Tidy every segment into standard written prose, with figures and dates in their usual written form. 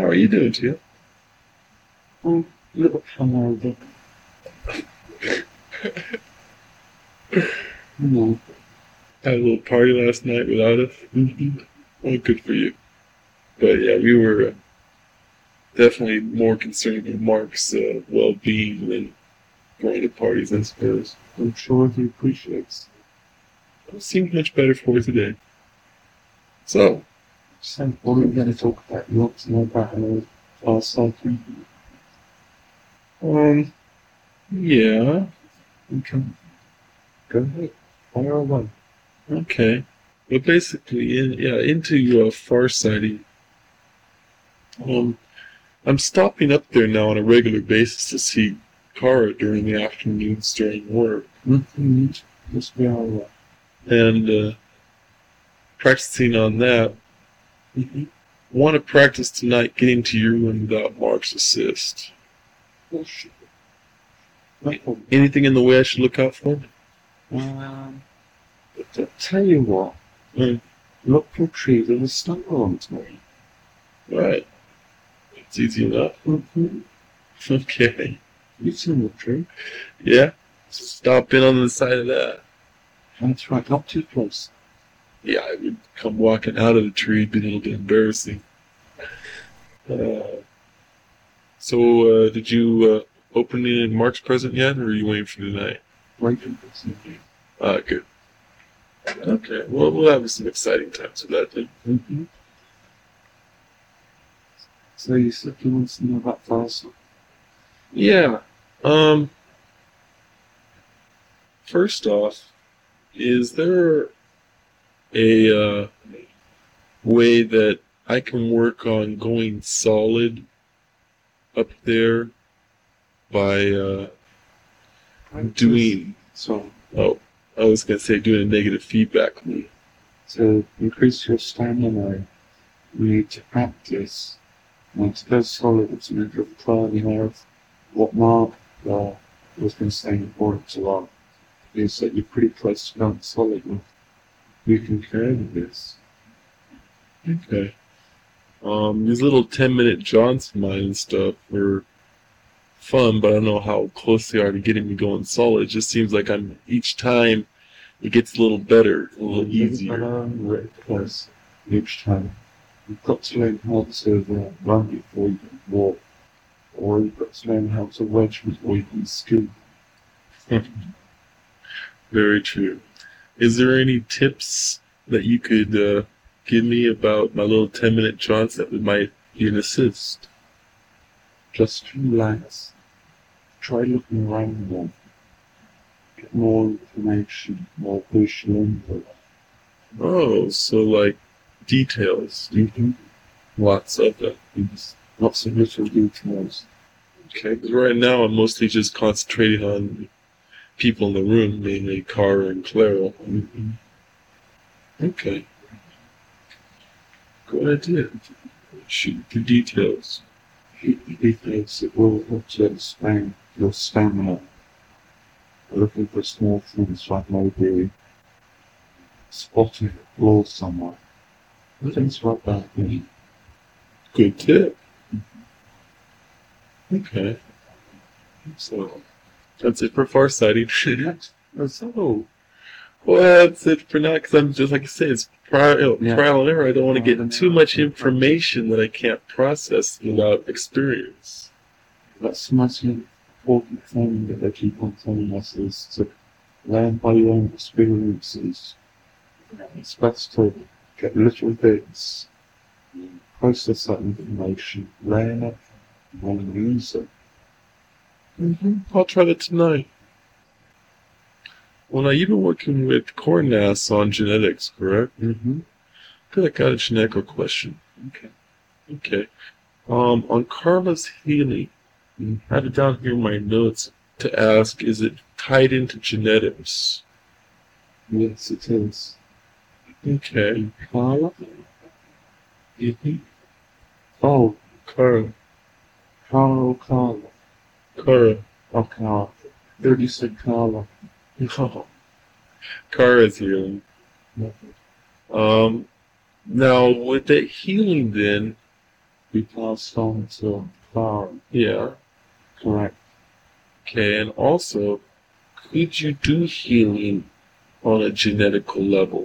How are you doing, Tia? A little hungover. No. Had a little party last night without us. Well, good for you. But yeah, we were definitely more concerned with Mark's well-being than going to parties, I suppose. I'm sure he appreciates. It seemed much better for her today. So, What are we going to talk about? You want to know about our cycling? yeah, Okay. Go ahead. Fire away. okay. But basically, into Farsighting. I'm stopping up there now on a regular basis to see Kara during the afternoons during work. Just be alright. And practicing on that. Want to practice tonight getting to your room without Mark's assist. Oh, shit. No problem. Anything in the way I should look out for? Tell you what. Mm. Look for a tree with a stumble on me. Right. It's easy enough. Okay. You've seen the tree. Yeah? Stop in on the side of that. That's right, not too close. Yeah, I would come walking out of the tree, it'd be a little bit embarrassing. So, did you open in Mark's present yet, or are you waiting for tonight? Waiting for something. Good. Okay, well, we'll have some exciting times with that then. So you said you want to know about Farsight? Yeah. First off, is there a way that I can work on going solid up there by doing... So, I was going to say doing a negative feedback loop. to increase your stamina, you need to practice. And to go solid, it's a matter of trial and error. What Mark was going to say important to us is that you're pretty close to going solid. And you can carry this. Okay. These little 10-minute jaunts of mine and stuff are fun, but I don't know how close they are to getting me going solid. It just seems like each time it gets a little better, a little easier. Very close each time. You've got to learn how to run before you can walk, or you've got to learn how to wedge before you can scoot. Very true. Is there any tips that you could give me about my little 10-minute jaunts that might be an assist? Just relax. Try looking around more. Get more information, more visual input. Oh, so like details. Lots of them. Lots of little details. Okay, 'cause right now I'm mostly just concentrating on people in the room, mainly Cara and Clara. Okay. Good idea. Shoot the details. Details that will help to expand your stamina. Looking for small things like maybe spotting a flaw somewhere. Things like that. Good tip. Okay. So, that's it for Farsighting. So, Well, that's it for now, because I'm just, like I said, it's trial and error. I don't want to get too much information that I can't process without experience. that's the most important thing that they keep on telling us is to learn by your own experiences. It's best to get little bits, process that information, learn it, and use it. I'll try that tonight. Well, now, you've been working with Cornas on genetics, correct? I feel like I got a genetical question. Okay. On Carla's healing, I have it down here in my notes to ask, is it tied into genetics? Yes, it is. Okay. Carla? Oh, Cara. Carla. Cara. Oh, Carla. There you said Carla. No. Cara's healing. Now, with that healing then, be passed on to Clara. Yeah. Correct. Okay, and also, could you do healing on a genetical level?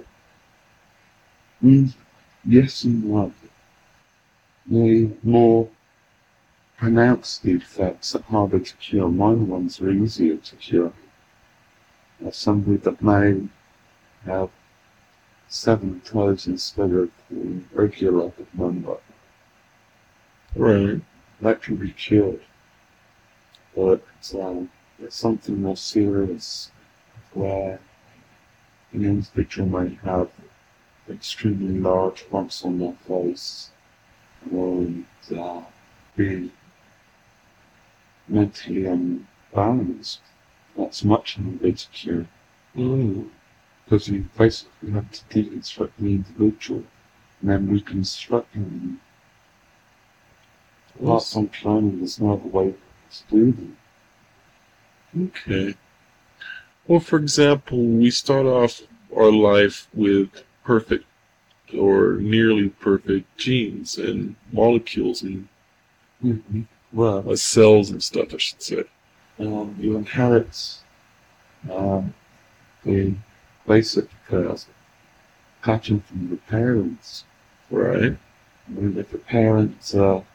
Yes and no. The more pronounced defects are harder to cure. Minor ones are easier to cure. Somebody that may have 7 toes instead of the regular number, Right. that can be cured. But it's something more serious where an individual may have extremely large bumps on their face and be mentally unbalanced. That's much harder to cure. Because you basically have to deconstruct the individual and then reconstruct them. Apart from cloning, there's no other way to do them. Okay. Well, for example, we start off our life with perfect or nearly perfect genes and molecules and Well, cells and stuff, I should say. you inherit the basic pattern from the parents. Right. And if a parent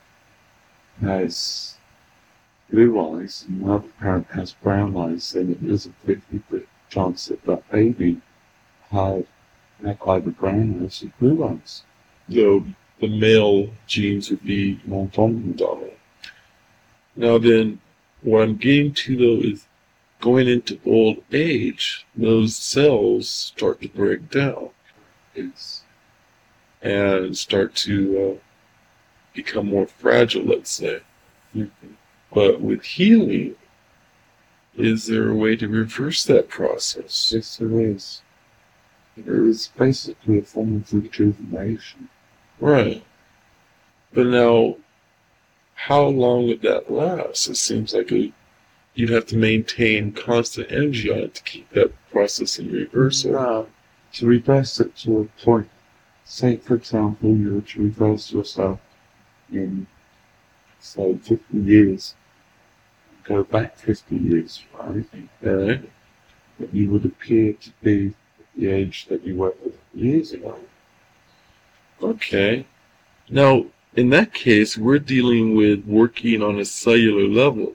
has blue eyes and the other parent has brown eyes, then it is a 50% chance that that baby had either brown eyes or blue eyes. The male genes would be More dominant. Now then, what I'm getting to though is going into old age, those cells start to break down. Yes. And start to become more fragile, let's say. But with healing, is there a way to reverse that process? Yes, there is. There is basically a form of rejuvenation. Right. But now, how long would that last? It seems like you'd have to maintain constant energy on it to keep that process in reversal. To reverse it to a point, say for example, you were to reverse yourself in, say, 50 years, go back 50 years, right? Right. But you would appear to be the age that you were 50 years ago. Okay. Now, in that case, we're dealing with working on a cellular level.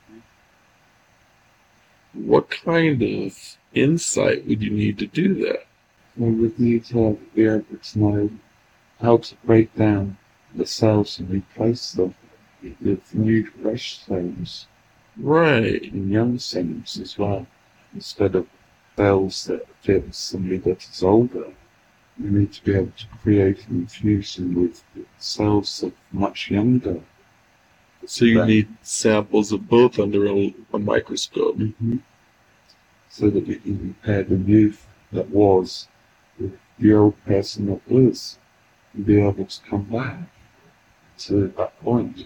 What kind of insight would you need to do that? We would need to be able to know how to break down the cells and replace them with new fresh cells. Right. And young cells as well, instead of cells that fit somebody that is older. You need to be able to create an infusion with cells that are much younger. So you need samples of both under a microscope. So that you can compare the youth that was with the old person that was, and be able to come back to that point.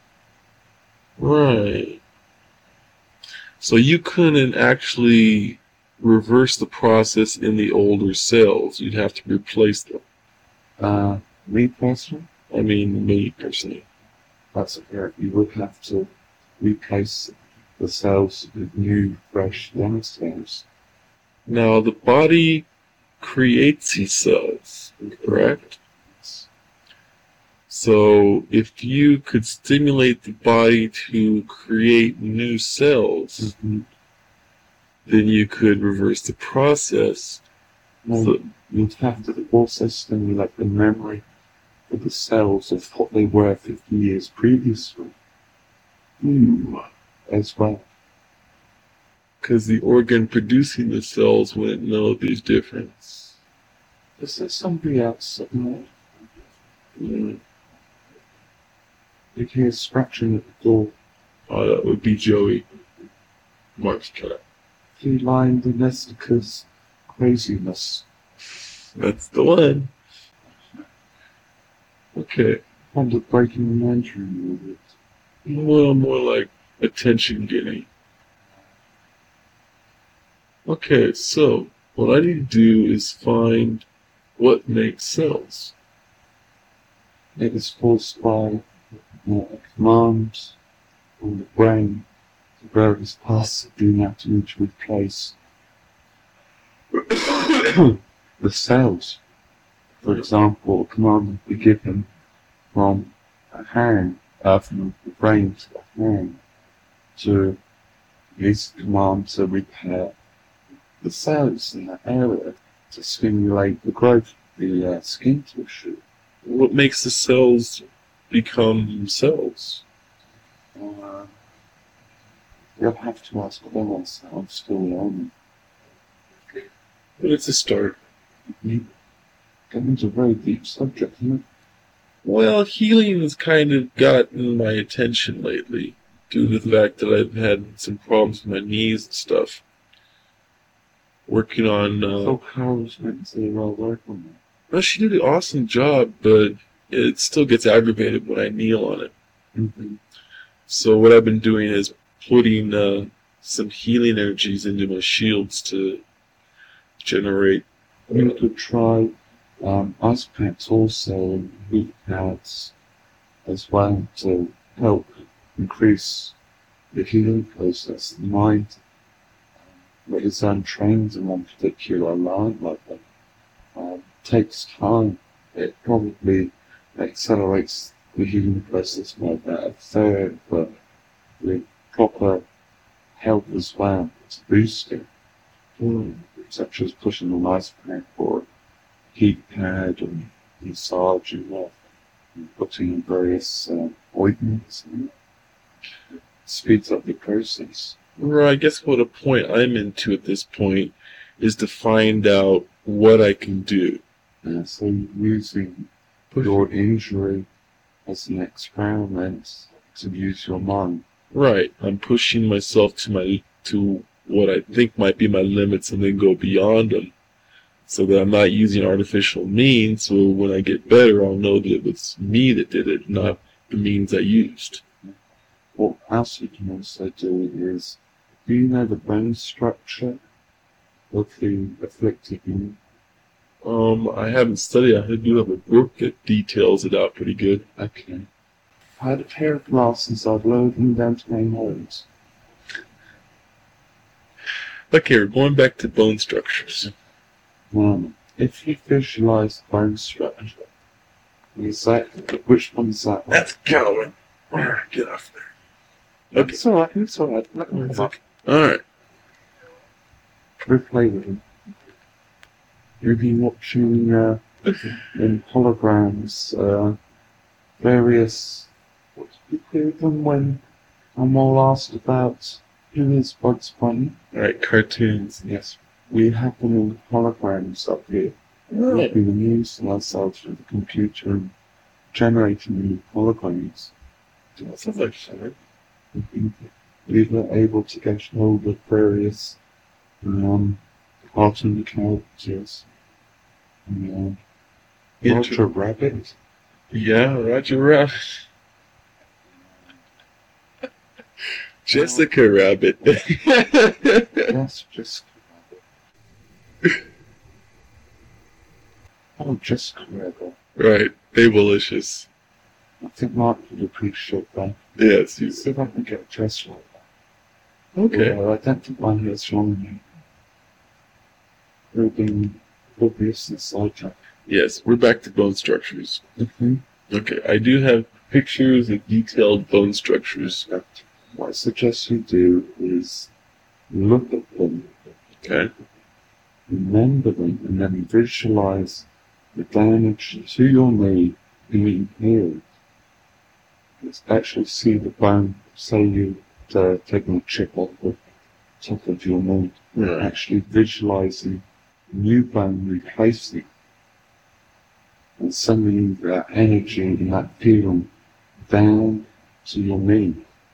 Right. So you couldn't actually reverse the process in the older cells. You'd have to replace them. Me personally? I mean, me personally. That's correct. You would have to replace the cells with new, fresh young cells. Now, the body creates these cells, correct? So, if you could stimulate the body to create new cells, then you could reverse the process. So you'd have to also stimulate the memory of the cells of what they were 50 years previously. As well. Because the organ producing the cells wouldn't know there's difference. Is there somebody else that knows? You hear scratching at the door. Oh, that would be Joey. Mark's cat. Feline domesticus craziness. That's the one. Okay. Kind of breaking the mandarin with it. Well, more like attention getting. Okay, so what I need to do is find what makes cells. It is caused by commands on the brain, the various parts of the anatomy to replace the cells. For example, a command would be given from from the brain to the hand to use the command to repair the cells in that area to stimulate the growth of the skin tissue. What makes the cells become cells? You'll have to ask Clemens. I'm still learning. But it's a start. It's a very deep subject, isn't it? Well, healing has kind of gotten my attention lately due to the fact that I've had some problems with my knees and stuff. Working on... So Carol's meant to work on that. Well, she did an awesome job, but it still gets aggravated when I kneel on it. Mm-hmm. So what I've been doing is putting some healing energies into my shields to generate... You could try ice packs also, and heat pads as well to help increase the healing process. The mind that is untrained in one particular line like that takes time. It probably accelerates the healing process by about a third, but with proper help as well to boost it, such as pushing an ice pack or heat pad or massaging off and putting in various ointments. Speeds up the process. Well, I guess what a point I'm into at this point is to find out what I can do. So using your injury as an experiment to use your mind. Right. I'm pushing myself to what I think might be my limits and then go beyond them. So that I'm not using artificial means, so when I get better I'll know that it was me that did it, not the means I used. What else you can also do is, do you know the bone structure of the afflicted unit? I haven't studied. I do have a book that details it out pretty good. Okay. If I had a pair of glasses, I'd lower them down to my nose. Okay, we're going back to bone structures. If you visualize the bone structure, which one's that one? That's Galloway. Get off there. Okay. It's alright, it's alright. Let me look. Alright. Replay with him. You've been watching in holograms various. What did you do them when I'm all asked about who is Bugs Bunny? Alright, cartoons. Yes. We have them in holograms up here. We've been using ourselves with the computer and generating new holograms. That sounds like fun. We were able to get hold of various cartoon characters. Roger Rabbit. Yeah, Roger Rabbit. Jessica Rabbit. Yes, Jessica Rabbit. Oh, Jessica Rabbit. Right, Babelicious. I think Mark would appreciate that. Yes, you See if I can get a dress like that. okay. Although I don't think my hair's long. There have been obviousness like that. Yes, we're back to bone structures. Mm-hmm. Okay, I do have pictures of detailed bone structures. What I suggest you do is look at them, Okay. remember them, and then visualize the damage to your knee being healed. Let's actually see the bone, say you've taken a chip off the top of your knee, Right. actually visualizing new bone replacing and sending that energy and that feeling down to your knee.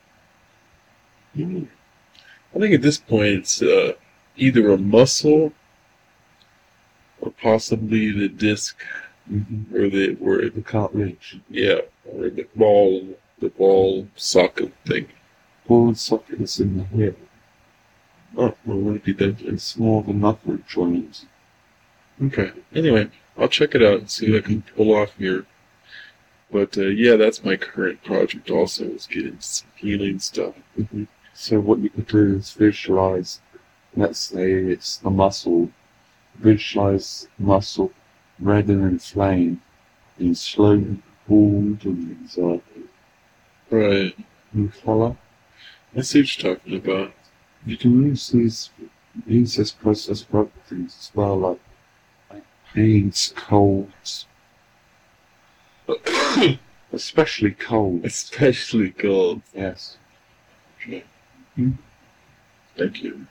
I think at this point it's either a muscle or possibly the disc or The cartilage. or the ball socket thing. Ball and socket is in the hip. Oh, well, would it be that? It's more of a knuckle joint. Okay. Anyway, I'll check it out and see if I can pull off your But yeah, that's my current project also, is getting some healing stuff. So what you could do is visualize, let's say it's the muscle, visualize the muscle red and inflamed, and slowly pulled and Right. you follow? I see what you're talking about. You can use this process for other things as well, like pains, colds, especially colds. Especially gold. Yes. Okay. Hmm. Thank you.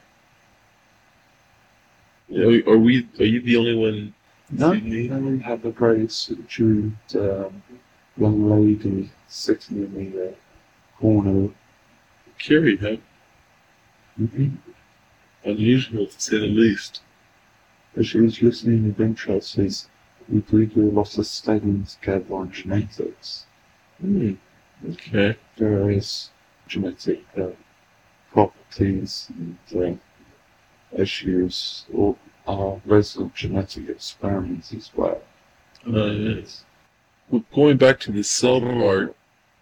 Yeah, are you the only one in No, Sydney? we have a very subdued young lady sitting in the corner. Carrie, huh? Mm-hmm. Unusual to say the least. As she was listening with interest, we do a lot of studying together on genetics, Okay. various genetic properties and issues, or resident genetic experiments as well. Yes. Well, going back to the cell part,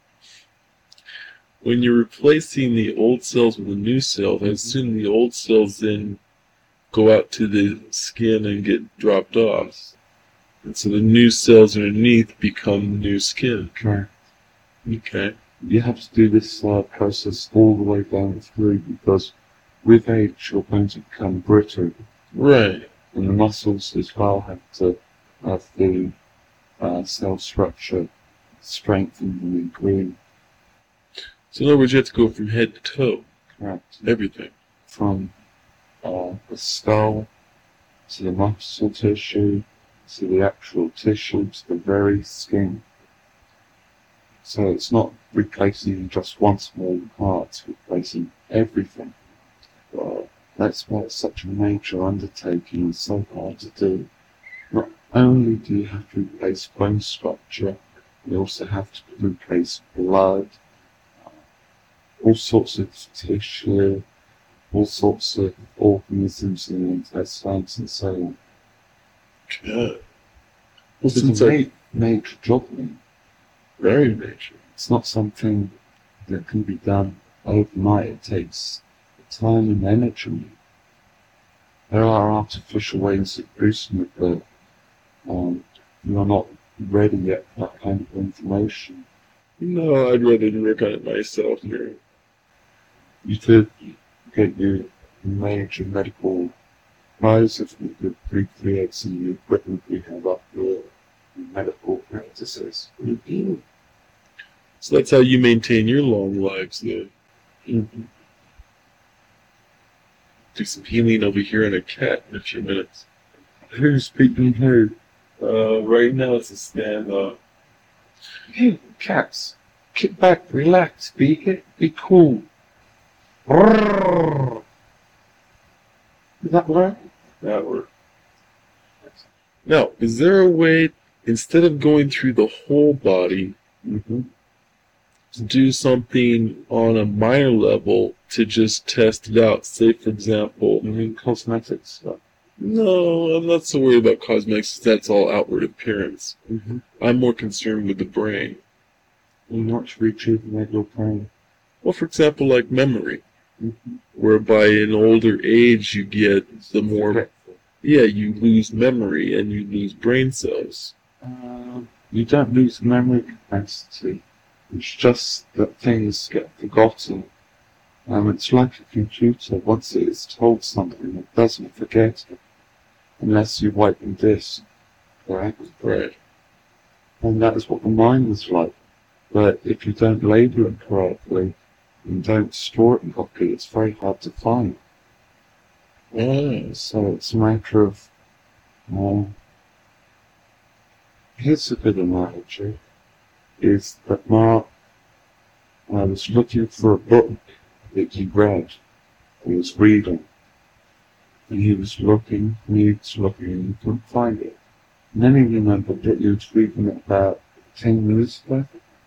when you're replacing the old cells with the new cells, I assume the old cells then go out to the skin and get dropped off. And so the new cells underneath become new skin. Correct. Okay. You have to do this process all the way down through because with age your bones become brittle. Right. And the muscles as well have to have the cell structure strengthened and improved. So in other words, you have to go from head to toe. Correct. Everything. From the skull to the muscle tissue to the actual tissue to the very skin. So it's not replacing just one small part, it's replacing everything. That's why it's such a major undertaking and so hard to do. Not only do you have to replace bone structure, you also have to replace blood, all sorts of tissue, all sorts of organisms in the intestines and so on. Yeah. It's a major job, man. Very major. It's not something that can be done overnight. It takes time and energy. There are artificial ways of boosting it, but you're not ready yet for that kind of information. No, I'd rather work on it myself here. You could get your major medical prize if you could recreate some of the equipment we have up here in medical practices. So that's how you maintain your long lives, then. Mm-hmm. Do some healing over here on a cat in a few minutes. Who's speaking who? Right now it's a stand-up. Hey, cats, kick back, relax, be cool. Is that right? That works. Now, is there a way, instead of going through the whole body, to do something on a minor level to just test it out? Say, for example... You mean cosmetic stuff? No, I'm not so worried about cosmetics. That's all outward appearance. I'm more concerned with the brain. You want to rejuvenate your brain? Well, for example, like memory. Whereby in older age you get the more... Yeah, you lose memory and you lose brain cells. You don't lose memory capacity. It's just that things get forgotten. It's like a computer. Once it is told something, it doesn't forget it. Unless you wipe the disk. Correct? Right. And that is what the mind is like. But if you don't label it correctly, and don't store it properly, it's very hard to find. So it's a matter of, here's a good analogy, is that Mark was looking for a book that he read, he was reading, and he was looking, and he couldn't find it. And then he remembered that he was reading it about 10 years ago.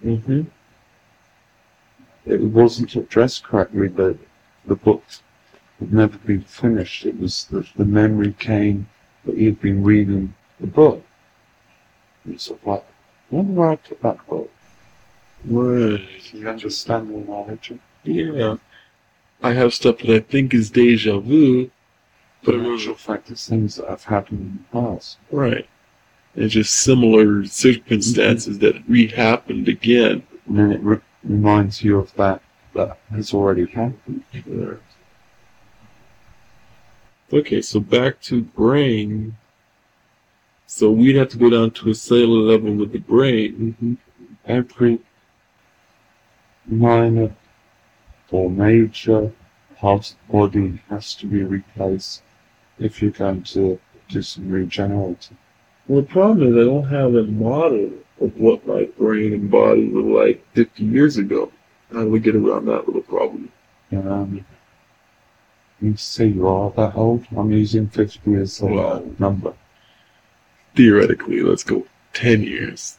It wasn't addressed correctly, but the book had never been finished. It was that the memory came that he had been reading the book. It's sort of like When I put that book, Right. you understand the knowledge of Yeah. I have stuff that I think is deja vu, but but in actual fact it's things that have happened in the past. right. It's just similar circumstances that re-happened again. And then it reminds you of that has already happened. Right. Okay, so back to brain. So we'd have to go down to a cellular level with the brain. Every minor or major part of the body has to be replaced if you're going to do some regenerating. Well, the problem is I don't have a model of what my brain and body were like 50 years ago. How do we get around that little problem? You say you are that old? I'm using 50 as a Well, number. Theoretically, let's go 10 years.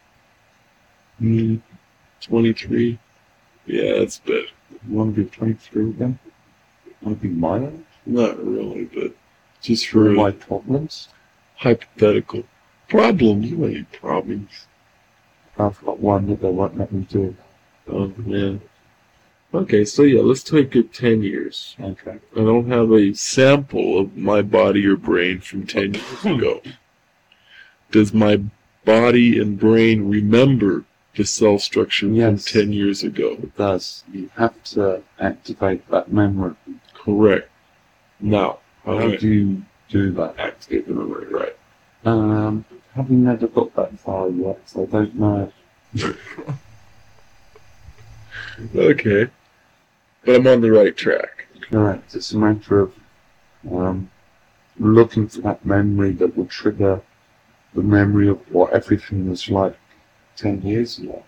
23. Yeah, that's better. You want to be 23 again? Want to be my age? Not really, but just For for my problems? hypothetical. Problem? You ain't problems. I've got one that they won't let me do. Oh, man. Okay, so yeah, let's take it 10 years. Okay. I don't have a sample of my body or brain from 10 years ago. Does my body and brain remember the cell structure Yes. from 10 years ago? It does. You have to activate that memory. Correct. Now, How do you do that? activate the memory, right? Having never got that far yet, so I don't know. Okay. But I'm on the right track. Correct. It's a matter of looking for that memory that will trigger the memory of what everything was like 10 years ago.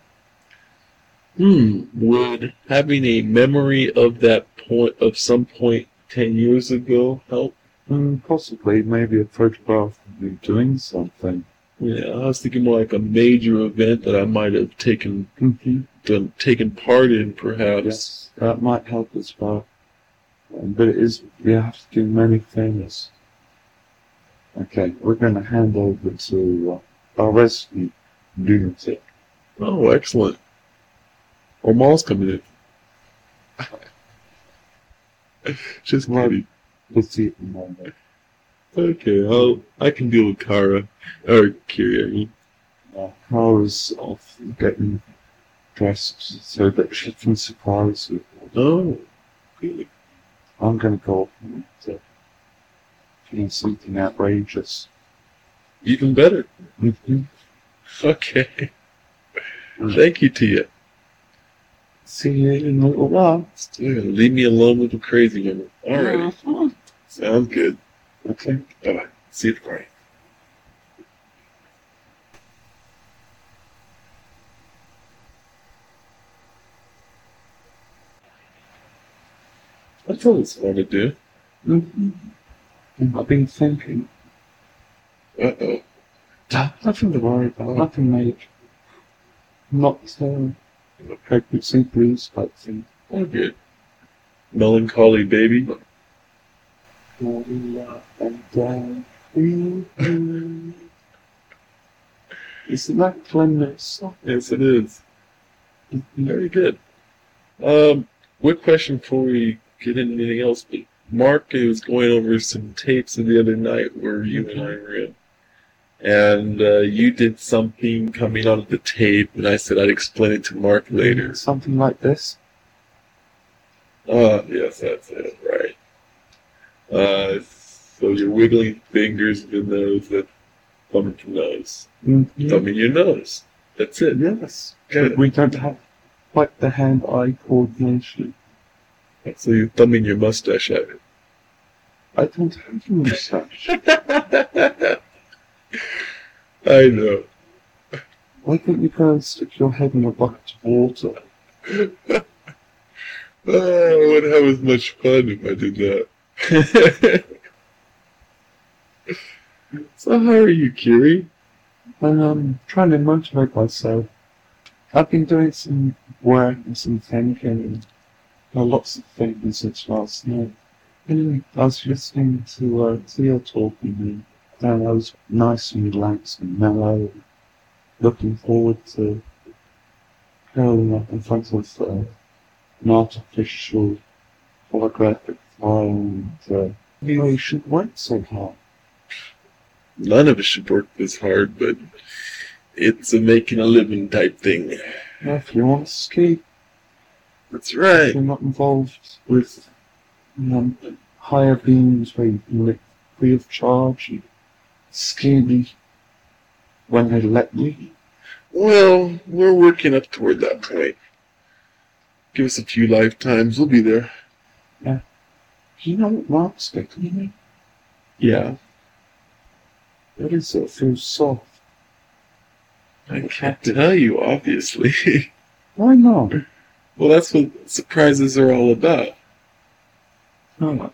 Would having a memory of that point, of some point 10 years ago, help? Possibly, maybe a photograph of you doing something. Yeah, I was thinking more like a major event that I might have taken part in, perhaps. Yes, that might help as well. But it is, you have to do many things. Okay, we're going to hand over to our resident lunatic. Oh, excellent. Omar's coming in. Just kidding. Let's see at the moment. Okay, I can deal with Kara. Or Kiri, I mean. Kara's off getting dressed so that she can surprise you. Oh, really? I'm going to go off and do something outrageous. Even better. Okay. Thank you, Tia. See you in a little while. Leave me alone with the crazy woman. Alrighty. Sounds good. Okay. Bye-bye. See you tomorrow. That's always fun to do. I've been thinking. Uh-oh. Nothing to worry about. Nothing major. Not a pregnancy blues type thing. Oh, good. Melancholy baby. Isn't that cleanness? Yes, it is. Very good. Quick question before we get into anything else. Mark was going over some tapes the other night where you and I were in. And you did something coming out of the tape, and I said I'd explain it to Mark later. Something like this? Yes, that's it, right. So you're wiggling fingers in the nose, that thumbing your nose. Thumbing your nose. That's it. Yes. Good. But we don't have quite the hand-eye coordination. So you're thumbing your mustache at it. I don't have a mustache. I know. Why don't you go and stick your head in a bucket of water? Oh, I wouldn't have as much fun if I did that. So how are you, Kiri? I'm trying to motivate myself. I've been doing some work and some thinking and lots of things since last night. And I was listening to Tia talking and I was nice and relaxed and mellow. looking forward to curling up in front of an artificial holographic file and you should work so hard. None of us should work this hard, but it's a making a living type thing. Yeah, if you want to ski, That's right. if you're not involved with higher beams where you can live free of charge, you ski me when they let you. Well, we're working up toward that point. Give us a few lifetimes, we'll be there. You know what Mark's getting me? Yeah. What is it? It feels soft. I can't tell you, obviously. Why not? Well, that's what surprises are all about. Oh,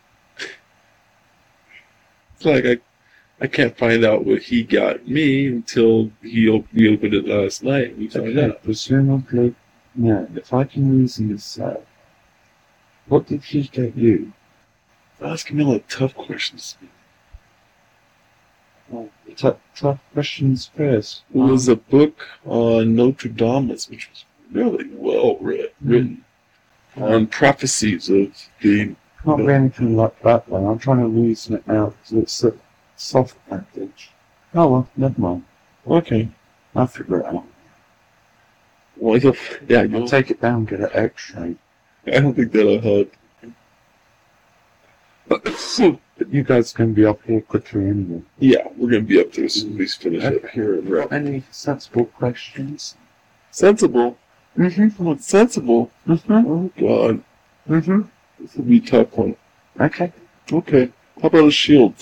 It's like I can't find out what he got me until we opened it last night. We found okay, out. presumably, yeah, if I can reason this out, what did he get you? Asking me a lot of tough questions. Tough questions first. It was a book on Notre Dame, which was really well written on prophecies of the. Can't be anything like that then. I'm trying to reason it out because it's a soft package. Oh well, never mind. Okay. I'll figure it out. Well, I'll you'll take it down, get it x-rayed. I don't think that'll help. But you guys can be up here quickly anyway. Yeah, we're gonna be up there as soon as we finish up here. Got any sensible questions? Sensible. Mm-hmm. What's sensible? Mm-hmm. Oh God, Mm-hmm. this will be a tough one. Okay. Okay. How about a shield?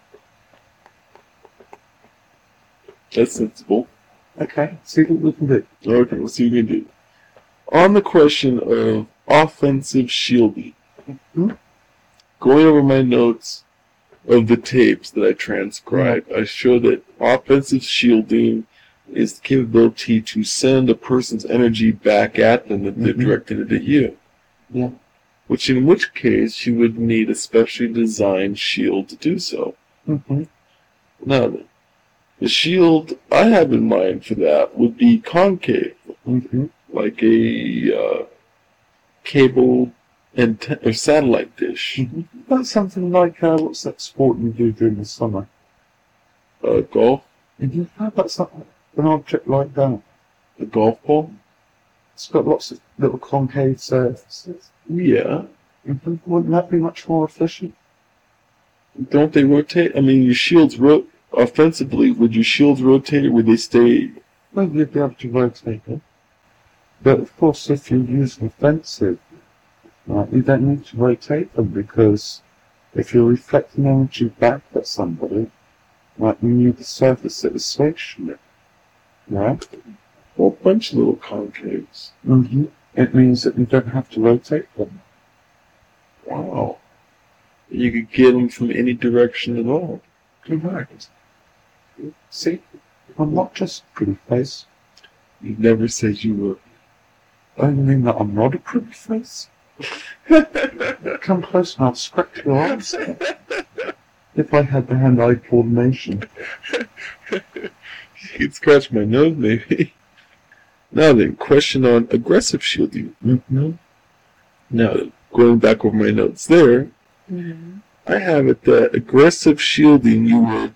That's sensible. Okay. See what we can do. Okay, let's see what we can do. On the question of offensive shielding, going over my notes of the tapes that I transcribed, I show that offensive shielding is the capability to send a person's energy back at them if they're directing it at you. Yeah. In which case, you would need a specially designed shield to do so. Mm-hmm. Now, the shield I have in mind for that would be concave, Mm-hmm. like a cable or satellite dish. Mm-hmm. That's something like, what's that sport you do during the summer? Golf, Mm-hmm. How about something, an object like that? a golf ball. It's got lots of little concave surfaces. Yeah. Mm-hmm. Wouldn't that be much more efficient? Don't they rotate? I mean, your shields offensively. Would your shields rotate, or would they stay? Well, you'd be able to rotate it. But of course, if you use offensive, you don't need to rotate them because if you're reflecting energy back at somebody, you need the surface that is stationary. Right? A whole bunch of little concaves. Mm-hmm. It means that you don't have to rotate them. Wow. You could get them from any direction at all. Correct. See, I'm not just a pretty face. You never said you were. I mean that I'm not a pretty face. Come close and I'll scratch your arms. If I had the hand-eye coordination. You'd scratch my nose, maybe. Now then, question on aggressive shielding. Mm-hmm. Now, going back over my notes there, I have it that aggressive shielding, you would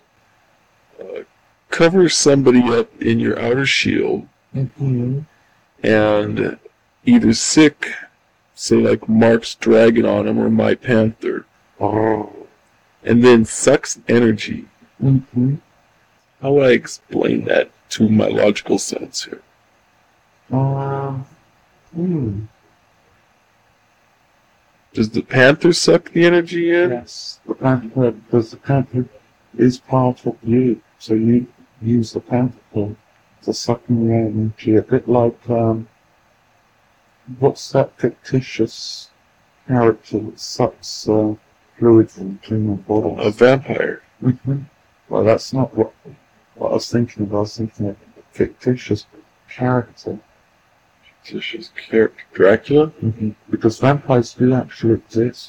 cover somebody up in your outer shield Mm-hmm. and either sick, say like Mark's dragon on him or my panther, Oh. and then sucks energy. Mm-hmm. How would I explain that to my logical sense here? Does the panther suck the energy in? Yes. The panther, because the panther is part of you, so you use the panther to suck in the energy, a bit like, what's that fictitious character that sucks fluid from human bodies? A vampire. Mm-hmm. Well, that's not what I was thinking of. I was thinking of a fictitious character. Fictitious character. Dracula? Mm-hmm. Because vampires do actually exist.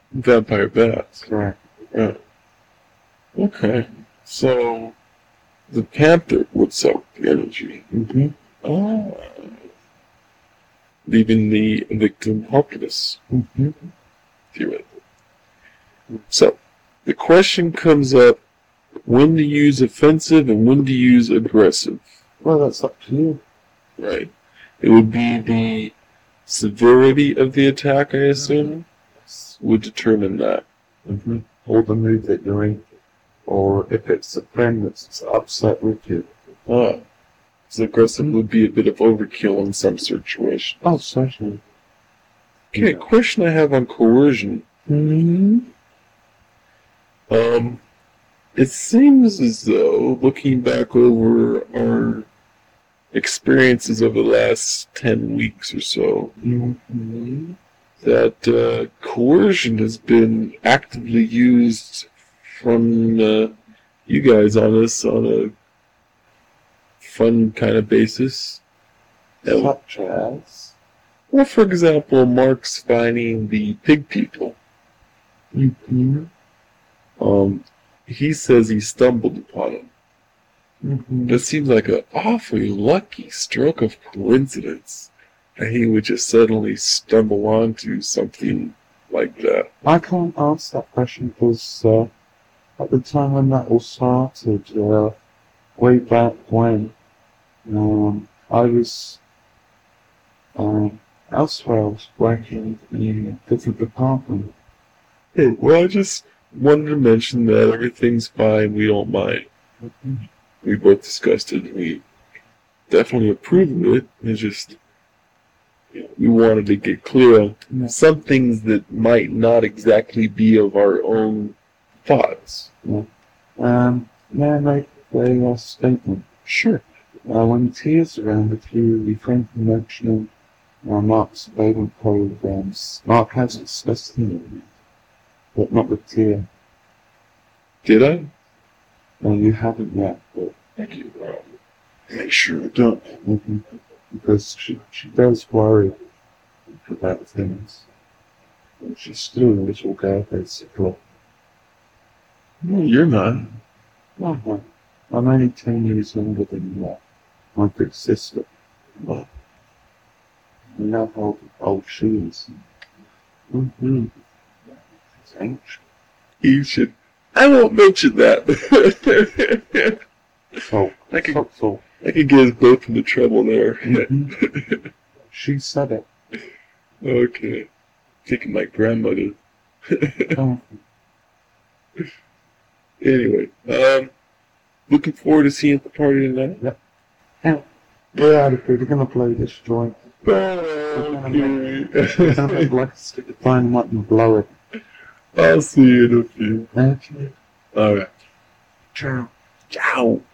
Vampire bats. Correct. Right. Okay. So, the panther would suck the energy. Mm-hmm. Ah. Leaving the victim helpless, Mm-hmm. theoretically. So, the question comes up, when to use offensive and when to use aggressive, Well, that's up to you. right? It would be the severity of the attack, I assume, would determine that. Mm-hmm. Or the mood that you're in. Or if it's a friend that's upset with you. Ah. So aggressive would be a bit of overkill in some situations. Oh, certainly. Okay, Yeah. question I have on coercion. Mm-hmm. It seems as though, looking back over our experiences over the last 10 weeks or so, Mm-hmm. that coercion has been actively used from you guys on a fun kind of basis. Such as? Well, for example, Mark's finding the pig people. Mm-hmm. He says he stumbled upon them. Mm-hmm. That seems like an awfully lucky stroke of coincidence that he would just suddenly stumble onto something like that. I can't answer that question because at the time when that all started, way back when, I was elsewhere. I was working in a different department. Hey, well, I just wanted to mention that everything's fine. We don't mind. We both discussed it. We definitely approve of it. It's just we wanted to get clear on some things that might not exactly be of our own thoughts. May I make a statement? Sure. When Tia's around, if you refrain from mentioning Mark's surveillance programs, Mark has discussed them, but not with Tia. Did I? No, you haven't yet, but Thank you. Make sure I don't. because she does worry about things. She's still a little girl, basically. No, you're not. No, I'm only 10 years younger than my big sister. Oh. You know how old she is. Mm-hmm. She's ancient. You should. I won't mention that. Oh, I could so. get us both into trouble there. She said it. Okay. Thinking my grandmother. Oh, Anyway, looking forward to seeing you at the party tonight. we're out of here. We're gonna blow this joint. We're gonna make like a stick of dynamite and blow it. I'll see you in a few. Okay. Alright. Ciao. Ciao.